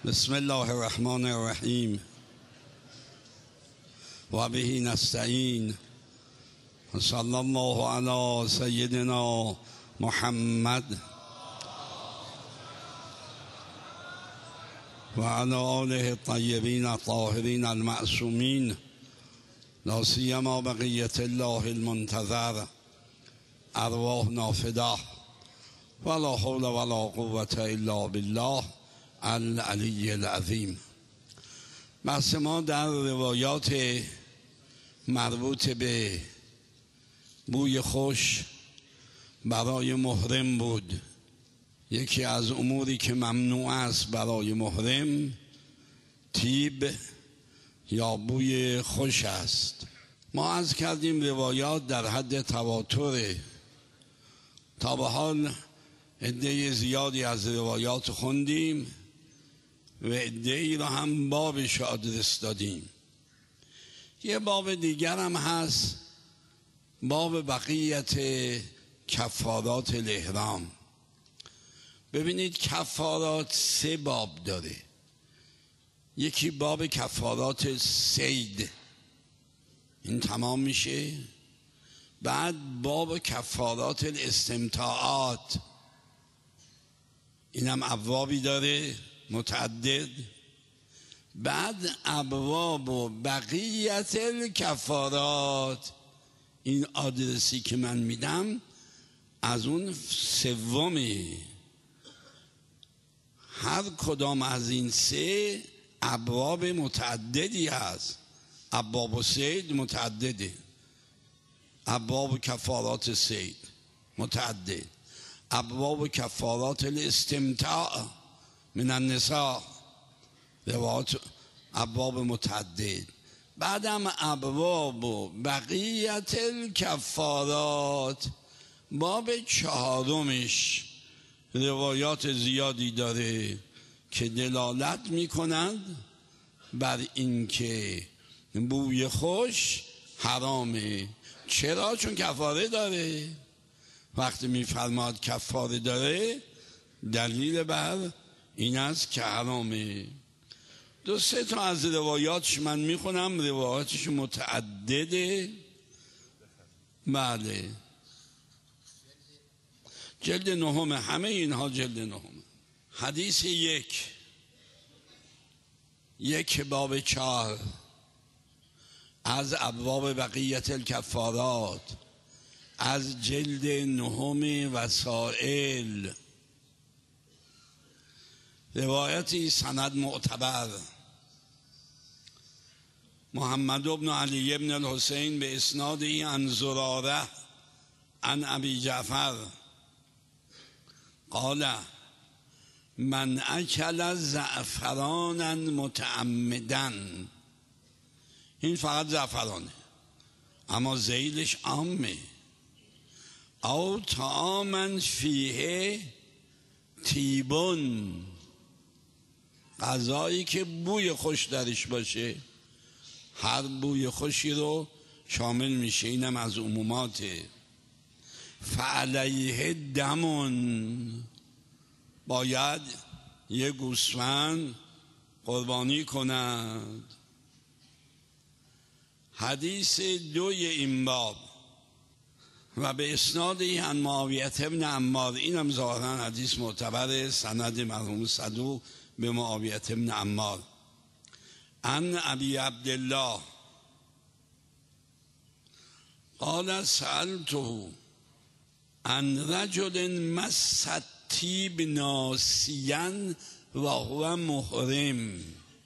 بسم الله الرحمن الرحیم و به نستعین و صلی الله علی سیدنا محمد و علی آله الطیبین الطاهرین المعصومین لا سیما بقیة الله المنتظر ارواحنا فداه ولا حول ولا قوة الا بالله العلی العظیم. بحث ما در روایات مربوط به بوی خوش برای محرم بود. یکی از اموری که ممنوع است برای محرم طیب یا بوی خوش است. ما عرض کردیم روایات در حد تواتره. تا به حال عده زیادی از روایات خوندیم و عده‌ای را هم بابش آدرس دادیم. یه باب دیگر هم هست، باب بقیت کفارات الاحرام. ببینید کفارات 3 باب داره. یکی باب کفارات صید، این تمام میشه. بعد باب کفارات الاستمتاعات، این هم ابوابی داره متعدد. بعد ابواب و بقیت الکفارات، این آدرسی که من میدم از اون سومی. هر کدام از این 3 ابواب متعددی هست. ابواب صید متعدده، ابواب کفارات صید متعدد، ابواب کفارات الاستمتاع من النساء روایات ابواب متعدد. بعدم ابواب و بقیت الکفارات، باب 4 روایات زیادی داره که دلالت میکنند بر اینکه بوی خوش حرامه. چرا؟ چون کفاره داره. وقتی میفرماد کفاره داره، دلیل بر این است که حرامه. 2-3 تا از روایاتش من میخونم، روایاتش متعدده. بله، جلد 9، همه اینها جلد 9. حدیث 1 باب 4 از ابواب بقیت الکفارات از جلد 9 وسائل، روایتی سند معتبر. محمد بن علی بن الحسین به اسنادی عن زراره عن ابی جعفر قال من اکل زعفرانا متعمدا. این فقط زعفرانه، اما ذیلش عامه. او طعاما فیه طیبون، غذایی که بوی خوش درش باشه. هر بوی خوشی رو شامل میشه، اینم از عموماته. فعلیه دمون، باید یه گوسفند قربانی کند. حدیث 2 این باب و به اسنادی عن معاویه بن عمار، اینم ظاهرا حدیث معتبر، سند مرحوم صدوق به معاویه بن عمار. عن ابی عبدالله قال سألته عن رجل مس الطیب ناسیا و هو محرم.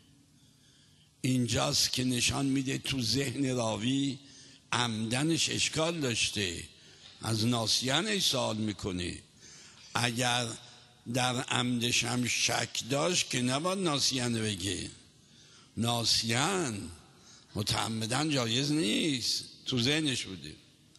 اینجاست که نشان میده تو ذهن راوی عمدنش اشکال داشته، از ناسیانش سوال میکنه. اگر در عمدش هم شک داشت که نباید ناسیان بگه. ناسیان متعمدن جایز نیست، تو ذهنش بوده.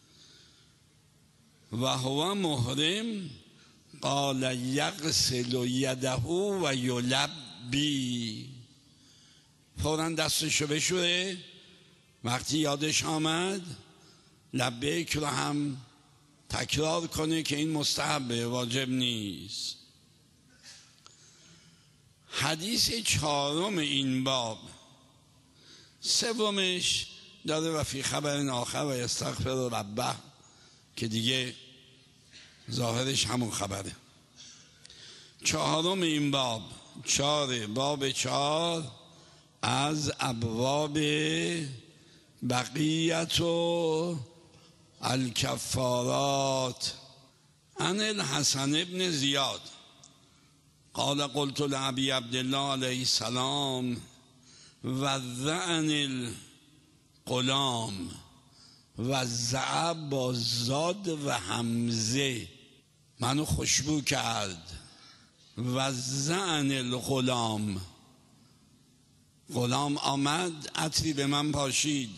و هو محرم قال یغسل یده و یلبی، فوراً دستشو بشوره. وقتی یادش آمد لبیک رو هم تکرار کنه که این مستحبه، واجب نیست. حدیث چهارم این باب، سومش داره و فی خبر آخر و یستغفر ربه که دیگه ظاهرش همون خبره. چهارم این باب، باب 4 از ابواب بقیت و الکفارات. عن الحسن ابن زیاد قال قلت لأبي عبد الله علیه السلام وضعني الغلام، وضع با زاد و همزه، منو خوشبو کرد. وضعني الغلام، غلام آمد عطری به من پاشید.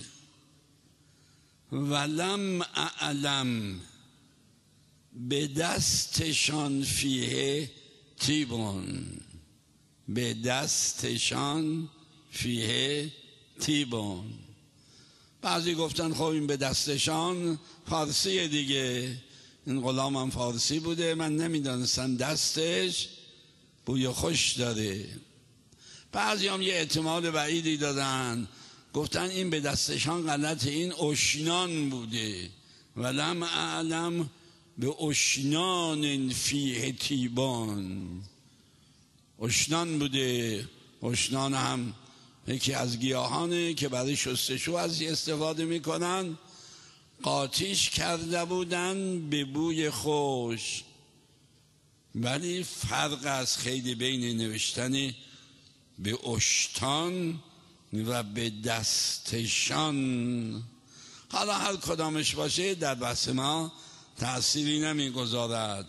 ولم اعلم به دستشان فیه تیبون، به دستشان فیه تیبون. بعضی گفتن خب این به دستشان فارسی دیگه، این غلام هم فارسی بوده، من نمیدانستم دستش بوی خوش داره. بعضی هم یه احتمال بعیدی دادن، گفتن این به دستشان غلط، این اشنان بوده. ولم اعلم به اشنان فیه تیبان، اشنان بوده. اشنان هم یکی از گیاهانه که برای شستشو از استفاده میکنن. قاطیش کرده بودن به بوی خوش. ولی فرق از خیلی بین نوشتن به اشتان و به دستشان. حالا هر کدامش باشه در بحث ما تأثیری نمیگذارد.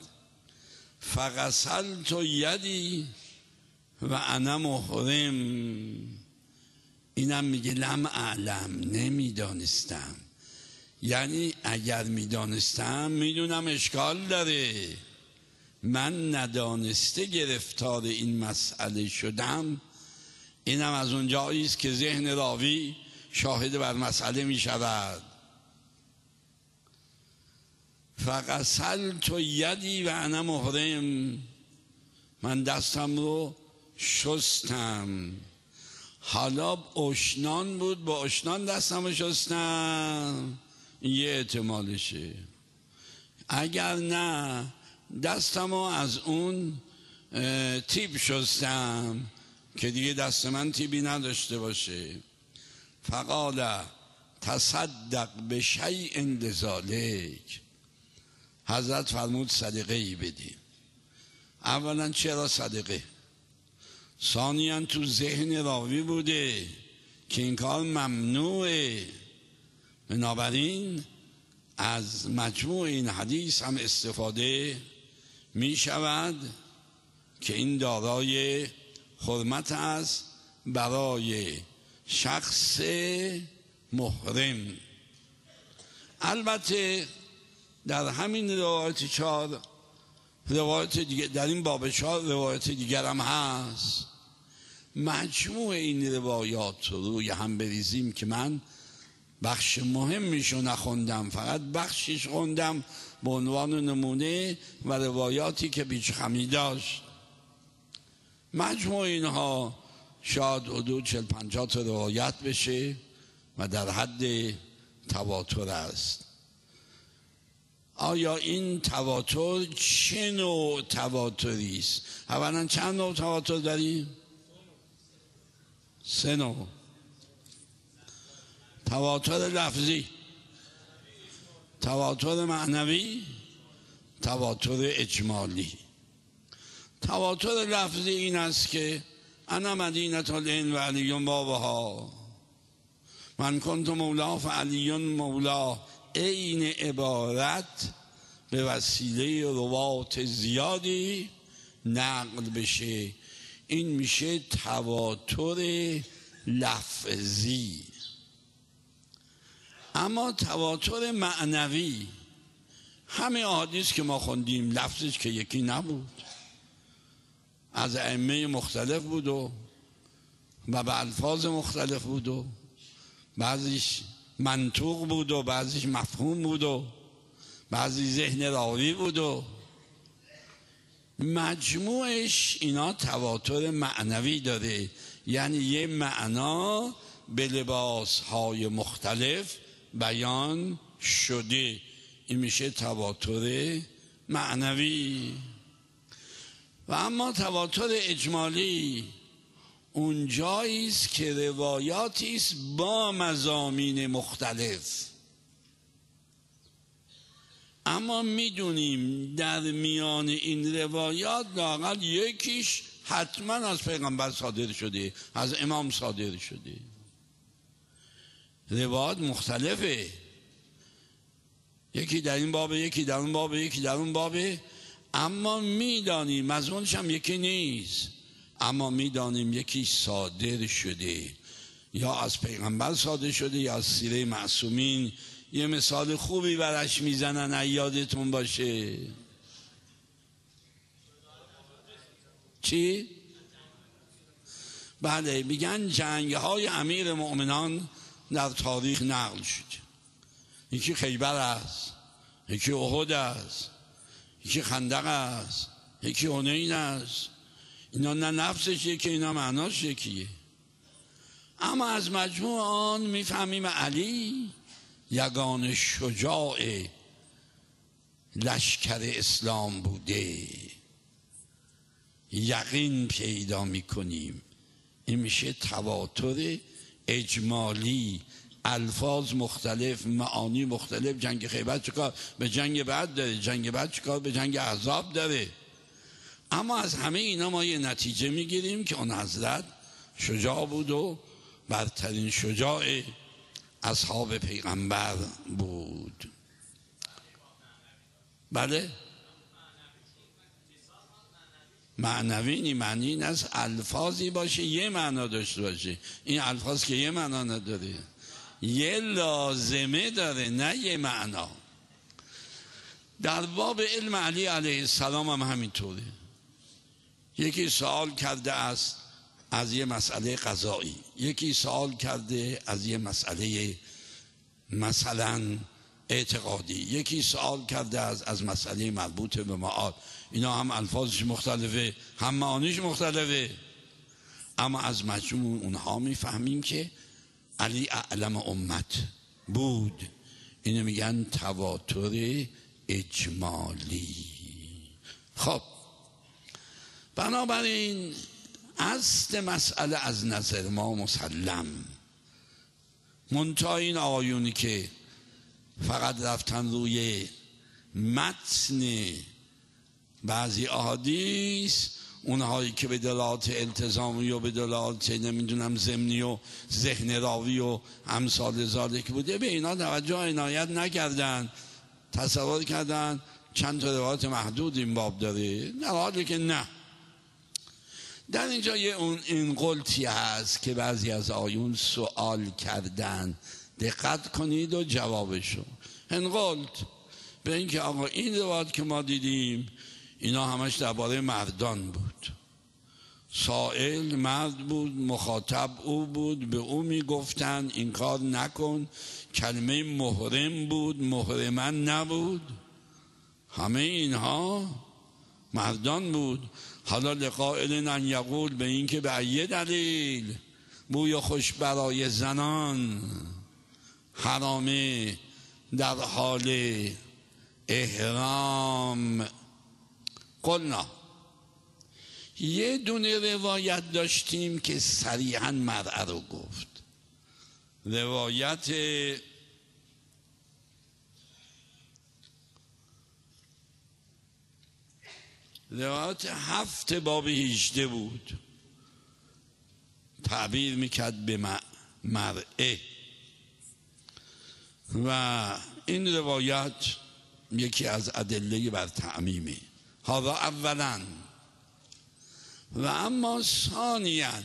فغسلت یدی و انا محرم، اینم میگه لم اعلم، نمیدانستم. یعنی اگر میدانستم میدونم اشکال داره، من ندانسته گرفتار این مسئله شدم. اینم از اون جایی است که ذهن راوی شاهد بر مسئله می شود. فغسلت یدی و انا محرم، من دستم رو شستم. حالا اشنان بود، با اشنان دستم رو شستم، یه احتمالشه. اگر نه دستم رو از اون تیب شستم که دیگه دست من تیبی نداشته باشه. فقال تصدق به شیء لذالک، حضرت فرمود صدقه ای بدی. اولا چرا صدقه؟ ثانیاً تو ذهن راوی بوده که این کار ممنوعه. بنابراین از مجموع این حدیث هم استفاده می شود که این دارای حرمت است برای شخص محرم. البته در همین روایت 4 روایت دیگه، در این باب 4 روایت دیگر هم هست. مجموع این روایات رو روی هم بریزیم که من بخش مهمیشو نخوندم، فقط بخشش خوندم به عنوان نمونه و روایاتی که بیچ خمی داشت. مجموع اینها شاید حدود 40-50 تا روایت بشه و در حد تواتر است. آیا این تواتر چه نوع تواتری است؟ اولا چند نوع تواتر داریم؟ 3 نوع. تواتر لفظی، تواتر معنوی، تواتر اجمالی. تواتر لفظی این است که انا مدینة العلم و علی بابها، من کنت مولا فعلی مولا. این عبارت به وسیله روات زیادی نقل بشه، این میشه تواتر لفظی. اما تواتر معنوی، همه احادیث که ما خوندیم لفظش که یکی نبود، از ائمه مختلف بود و به الفاظ مختلف بود و بعضیش منطوق بود و بعضیش مفهوم بود و بعضی ذهن راوی بود و مجموعش اینا تواتر معنوی داره، یعنی یه معنا به لباسهای مختلف بیان شده، این میشه تواتر معنوی. و اما تواتر اجمالی اون جایی است که روایاتی است با مضامین مختلف، اما میدونیم در میان این روایات لااقل یکیش حتما از پیغمبر صادر شده، از امام صادر شده. روایات مختلفه، یکی در این بابه، یکی در اون بابه، یکی در اون بابه، اما میدانیم مضمونش هم یکی نیست، اما میدانیم یکی صادر شده، یا از پیغمبر صادر شده یا از سیره معصومین. یه مثال خوبی برش میزنن، یادتون باشه. چی؟ بله، میگن جنگ‌های امیر مؤمنان در تاریخ نقل شد. یکی خیبر است، یکی احد است، یکی خندق است، یکی حنین است. اینا نه نفسش یکی، اینا معناش یکیه. اما از مجموع آن میفهمیم علی یگانه شجاع لشکر اسلام بوده، یقین پیدا میکنیم. این میشه تواتر اجمالی، الفاظ مختلف، معانی مختلف. جنگ خیبر چیکار به جنگ بعد داره، جنگ بعد چیکار به جنگ احزاب داره. اما از همه اینا ما یه نتیجه میگیریم که اون حضرت شجاع بود و برترین شجاع اصحاب پیغمبر بود. بله، معنوی معنی این از الفاظی باشه یه معنا داشته باشه. این الفاظ که یه معنا نداره، یه لازمه داره، نه یه معنا. در باب علم علی علیه السلام هم همینطوره. یکی سوال کرده است از یه مسئله قضایی، یکی سوال کرده از یه مسئله مثلا اعتقادی، یکی سوال کرده از مسئله مربوط به معاد. اینا هم الفاظش مختلفه، هم معانیش مختلفه، اما از مجموع اونها میفهمیم که علی اعلم امت بود. اینو میگن تواتر اجمالی. خب بنابراین اصل مسئله از نظر ما مسلم، منتها این آیونی که فقط رفتن روی متن بعضی احادیث، اونهایی که به دلالت التزامی و به دلالت نمیدونم ضمنی و ذهن راوی و امثال ذالک بوده، به اینا توجه عنایت نکردن، تصور کردن چند تا روایت محدود این باب داره، در حالی که نه. در اینجا این غلطی هست که بعضی از آیون سوال کردن، دقت کنید و جوابشو. این غلط به این که آقا این روایت که ما دیدیم اینا همش درباره مردان بود، سائل مرد بود، مخاطب او بود، به او میگفتن این کار نکن، کلمه محرم بود، محرمن نبود، همه اینها مردان بود. حالا لقائل ان یقول، به این که به ای دلیل بوی خوش برای زنان حرامه در حال احرام. قلنا یه دونه روایت داشتیم که صریحاً مرأة رو گفت، روایت روایت 7 باب 18 بود، تعبیر میکرد به مرأة. و این روایت یکی از ادله بر تعمیمه. هذا اولا. و اما ثانیا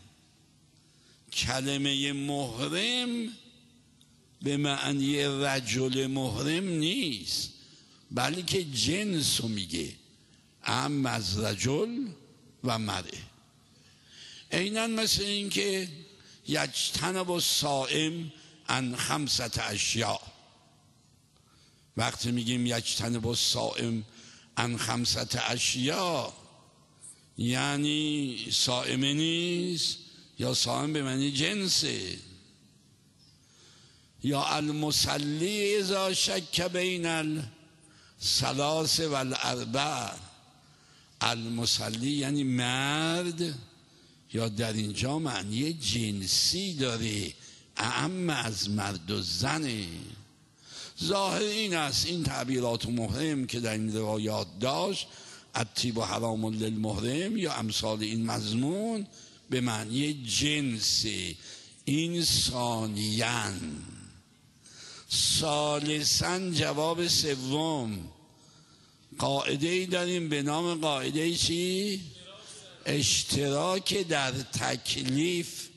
کلمه محرم به معنی رجل محرم نیست، بلکه جنس رو میگه، ام از رجل و مرء. عیناً مثل این که یجتنب الصائم عن 5 اشیاء. وقتی میگیم یجتنب الصائم عن 5 اشیاء، یعنی صائم نیست، یا صائم به معنی جنسه. یا المصلی اذا شک بین الثلاث و الاربع، المصلی یعنی مرد، یا در اینجا معنی جنسی داره، اعم از مرد و زنه. ظاهر این است این تعبیرات محرم که در این روایات داشت، الطیب حرام للمحرم یا امثال این مضمون، به معنی جنسه. این ثانیاً. ثالثاً جواب سوم، قاعده ای داریم به نام قاعده چی؟ اشتراک در تکلیف.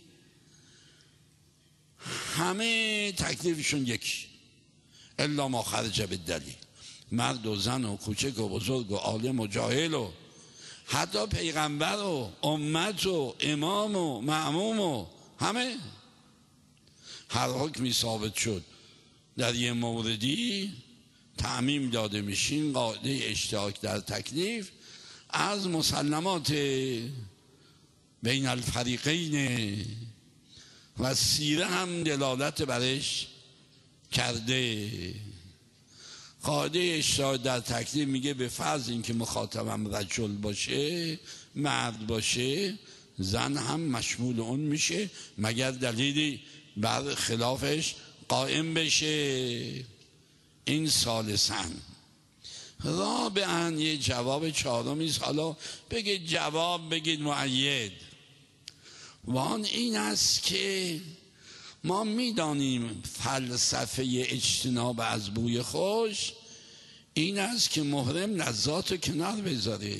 همه تکلیفشون یکی، الا ما خرج بالدلیل. مرد و زن و کوچک و بزرگ و عالم و جاهل و حتی پیغمبر و امت و امام و مأموم و همه، هر حکمی ثابت شد در یه موردی تعمیم داده میشین. قاعده اشتراک در تکلیف از مسلمات بین الفریقین و سیره هم دلالت برش کرده. قاعده اشتراک در تکلیف میگه به فرض اینکه مخاطبم رجل باشه، مرد باشه، زن هم مشمول اون میشه مگر دلیلی بر خلافش قائم بشه. این ثالثاً. رابعاً یه جواب چهارمیست. حالا بگید جواب، بگید مؤید. وان این است که ما میدانیم فلسفه اجتناب از بوی خوش این است که محرم لذات رو کنار بذاره.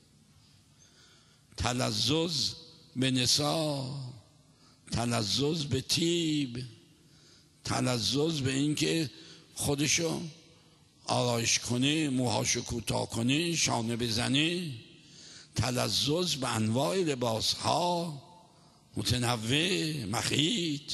تلذذ به نساء، تلذذ به طیب، تلذذ به این که خودشو آرایش کنه، موهاشو کوتاه کنه، شانه بزنه، تلذذ به انواع لباس ها متنوع مخیط،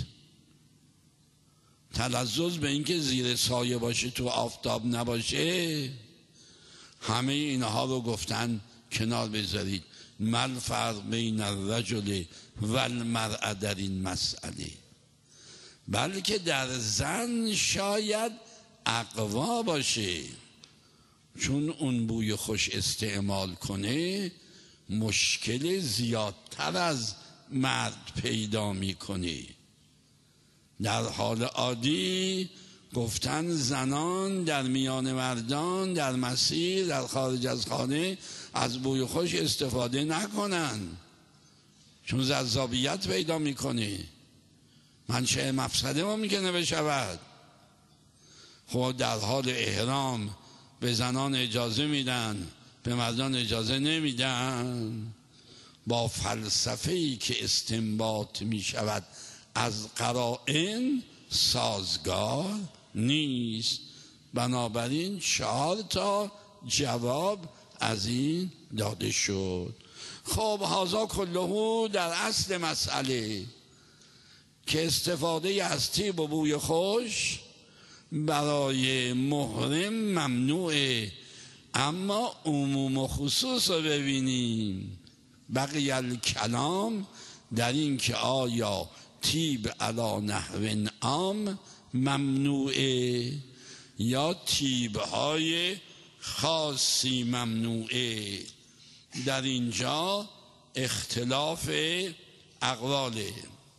تلذذ به این که زیر سایه باشه تو آفتاب نباشه. همه اینها رو گفتن کنار بذارید. مل فرق بین الرجل و المرأة در این مسئله. بلکه در زن شاید اقوا باشه، چون اون بوی خوش استعمال کنه مشکل زیادتر از مرد پیدا میکنه. در حال عادی گفتن زنان در میان مردان در مسیر در خارج از خانه از بوی خوش استفاده نکنن، چون جذابیت پیدا میکنه، منشأ مفسده ممکنه بشود. خب در حال احرام به زنان اجازه میدن، به مردان اجازه نمیدن. با فلسفه‌ای که استنباط میشود از قرائن سازگار نیست. بنابراین 4 تا جواب از این داده شد. خب هذا کله در اصل مسئله که استفاده از طیب و بوی خوش برای محرم ممنوعه. اما عموم و خصوص رو ببینیم. بقی الکلام در این که آیا طیب علی نحو عام ممنوعه یا طیب‌های خاصی ممنوعه. در اینجا اختلاف اقواله.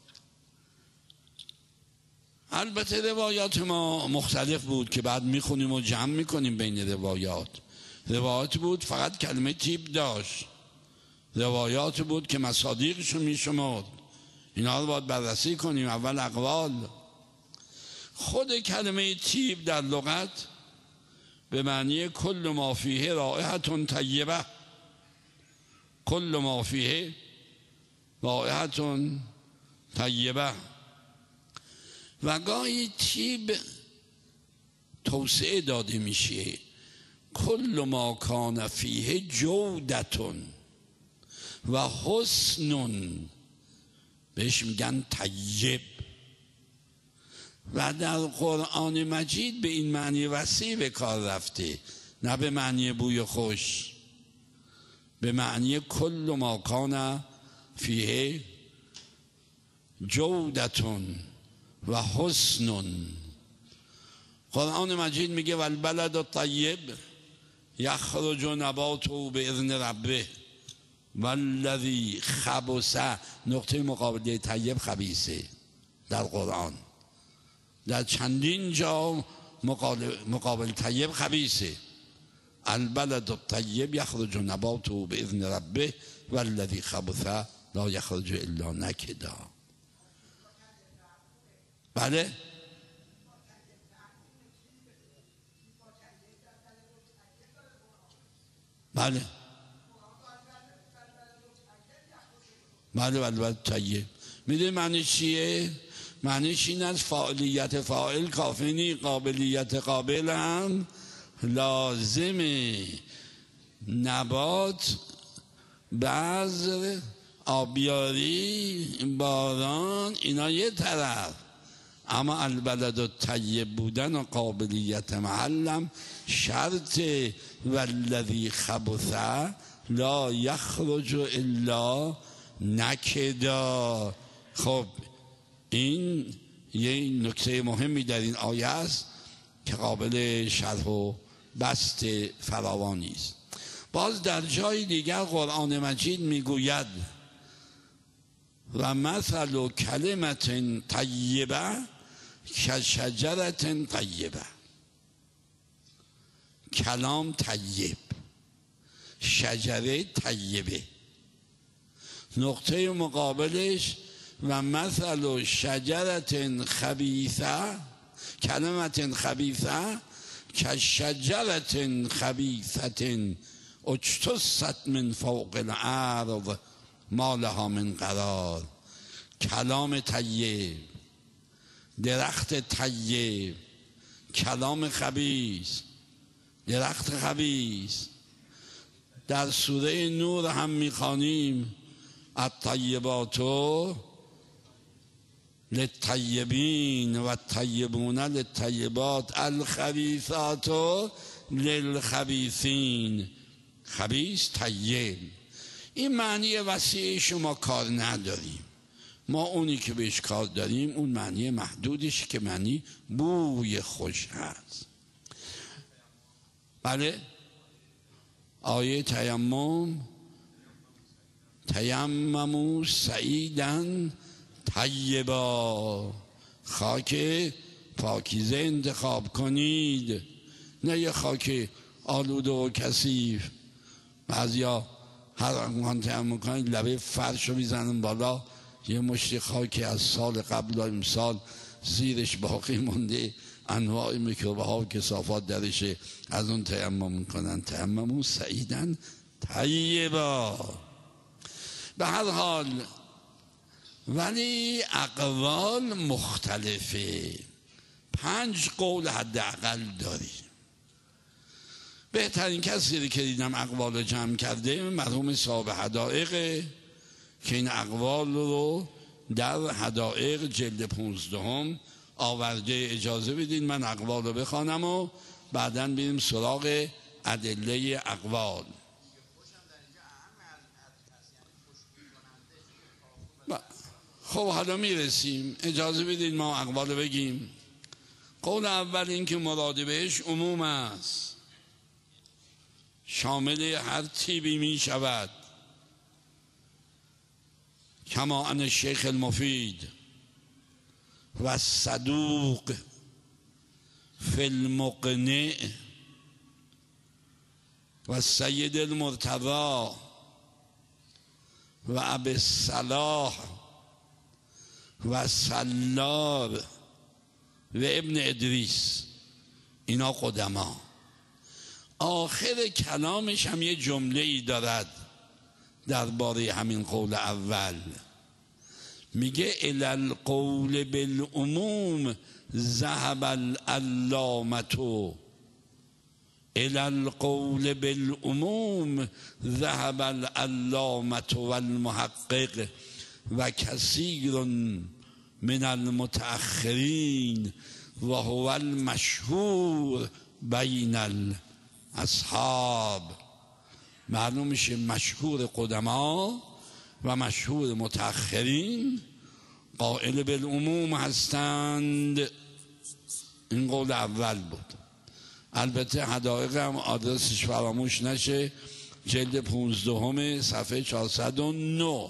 البته روایات ما مختلف بود که بعد میخونیم و جمع میکنیم بین روایات. روایات بود فقط کلمه طیب داشت، روایات بود که مصادیقشو میشمرد. اینا رو باید بررسی کنیم. اول اقوال. خود کلمه طیب در لغت به معنی کل ما فیه رائحة طیبه، کل ما فیه رائحة طیبه. و گاهی طیب توسعه داده میشه، کل ما کان فیه جودتون و حسن، بهش میگن طیب. و در قرآن مجید به این معنی وسیع به کار رفته. نه به معنی بوی خوش، به معنی کل ما کان فیه جودتون و حسن. قرآن مجید میگه والبلد الطیب یخرج نباته باذن ربه والذی خبث، نقطه مقابل طیب خبیثه در قرآن، در چندین جا مقابل طیب خبیثه. البلد الطیب یخرج نباته باذن ربه والذی خبث لا یخرج الا نکدا. بله بله بله بله طیب. میدونی معنی چیه؟ معنیش این است فاعلیت فاعل کافی نیست، قابلیت قابل هم لازمه. نبات، بذر، آبیاری، باران، اینا یه طرف، اما البلد الطیب بودن و قابلیت محلم شرط. والذی خبث لا یخرج الا نکدا. خب این یه نکته مهمی در این آیه است که قابل شرح و بسط فراوانی است. باز در جای دیگر قرآن مجید میگوید و مثل کلمت طیبه کشجرت طیبه. کلام طیب، شجره طیبه. نقطه مقابلش و مثل شجرت خبیثه کلمت خبیثه کشجرت خبیثه اجتثت من فوق الارض ما لها من قرار. کلام طیب، درخت طیب، کلام خبیث، درخت خبیث. در سوره نور هم میخوانیم الطیبات للطیبین و الطیبون للطیبات الخبیثات للخبیثین. خبیث، طیب. این معنی وسیع شما کار نداریم. ما اونی که بهش کار داریم اون معنی محدودش که معنی بوی خوش هست. بله آیه تیمموا سعیدا طیبا، خاک پاکیزه انتخاب کنید، نه یه خاک آلوده و کثیف. بعضیا هر وقت تیمم کنید لبه فرش رو میزنن بالا، یه مشتی خاک از سال قبل و امسال زیرش باقی مونده، انواع میکروبه ها و کثافات درشه، از اون تیمم میکنن. تیمموا سعیدا طیبا. به هر حال ولی اقوال مختلفه. 5 قول حداقل داری. بهترین کسی که دیدم اقوال رو جمع کرده مرحوم صاحب حدائق، که این اقوال رو در حدائق جلد 15 آورده. اجازه بدین من اقوال رو بخوانم و بعداً بریم سراغ ادله اقوال. خب حالا میرسیم، اجازه بدین ما اقوال رو بگیم. قول اول این که مراد بهش عموم است، شامل هر تیبی می شود. کما ان الشیخ المفید و الصدوق فی المقنع و السید المرتضی و ابی الصلاح و سلار و ابن ادریس، اینا قدما. آخر کلامش هم یه جمله ای دارد درباره همین قول اول، میگه الی القول بالعموم ذهب العلامة، الی القول بالعموم ذهب العلامة والمحقق و کثیر من المتأخرین و هو المشهور بین اصحاب معلوم میشه مشهور قدما و مشهور متأخرین قائل بالعموم هستند. این قول اول بود. البته حدائق هم آدرسش فراموش نشه، جلد 15 صفحه 409.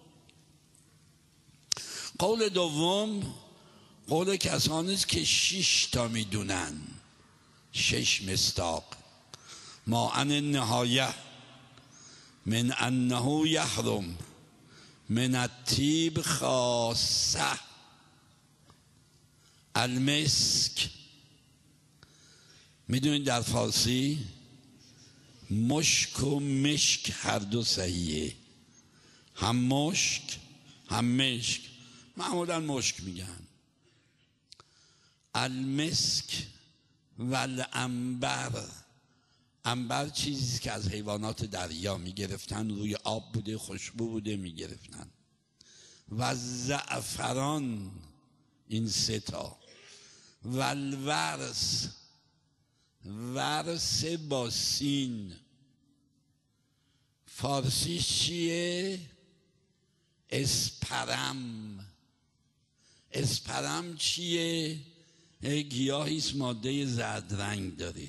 قول دوم قول کسانی است که 6 تا میدونن، 6 مصداق. ما عن النهایه من انه یحرم من الطیب خاصه المسک. میدونید در فارسی مشک و مشک هر دو صحیحه، هم مشک هم مشک، معمولا مشک میگن. المسک و العنبر، عنبر چیزی که از حیوانات دریا میگرفتن، روی آب بوده، خوشبو بوده، میگرفتن. و زعفران، این 3 تا. و الورس، ورس با سین، فارسی چیه؟ اسپرم. اسپرم چیه؟ گیاهیست ماده زرد رنگ داره،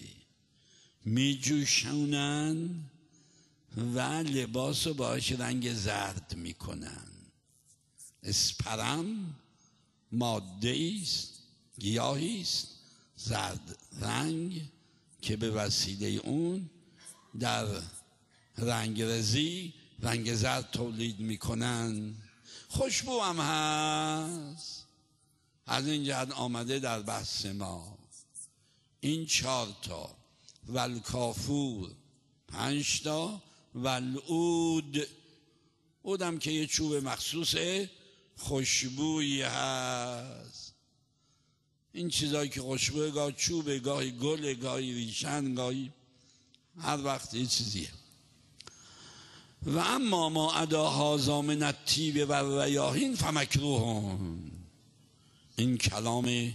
میجوشونن و لباس رو باش رنگ زرد میکنن. اسپرم ماده است، گیاهی است زرد رنگ که به وسیله اون در رنگرزی رنگ زرد تولید میکنن. خوشبو هم هست. از این جهت آمده در بحث ما این 4 تا. والکافور 5 تا. والعود، عودم که یه چوب مخصوص خوشبویی هست. این چیزایی که خوشبوه، گاه چوبه، گاهی گل، گاهی ریشن، گاهی هر وقت یه چیزیه. و اما ما عدا هذا من الطیب و الریاحین فمکروهون. این کلام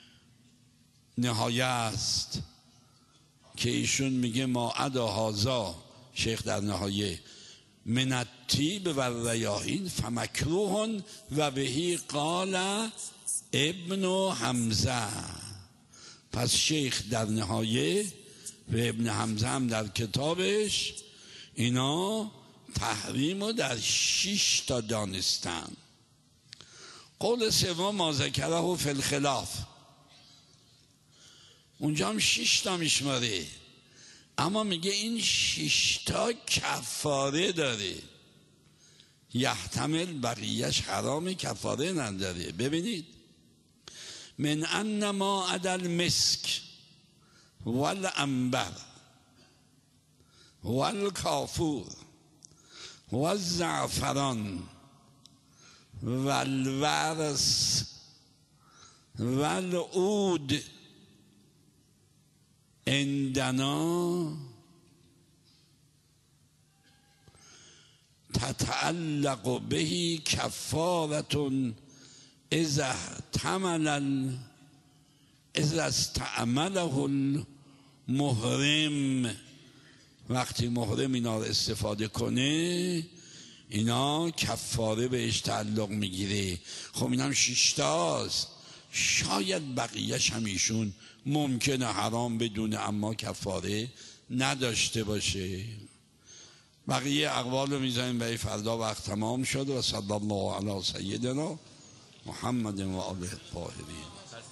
نهایه است که ایشون میگه ما عدا هذا، شیخ در نهایه، من الطیب و الریاحین فمکروهون و بهی قال ابن حمزه. پس شیخ در نهایه و ابن حمزه هم در کتابش اینا تحریم رو در 6 تا دانستن. قول سوم ما ذکره فی الخلاف، اونجا هم 6 تا میشماره، اما میگه این 6 تا کفاره داره. یحتمل بقیهش حرام، کفاره نداره. ببینید من ان ما عدا المسک والعنبر والکافور والزعفران والورس والعود عندنا تتعلق به کفارة اذا استعمله المحرم. وقتی محرم اینا رو استفاده کنه اینا کفاره بهش تعلق میگیره. خب این هم 6 تاست، شاید بقیهش هم ایشون ممکنه حرام بدونه اما کفاره نداشته باشه. بقیه اقوال رو میزنیم برای فردا، وقت تمام شد. و صلی الله علی سیدنا محمد و آله الطاهرین.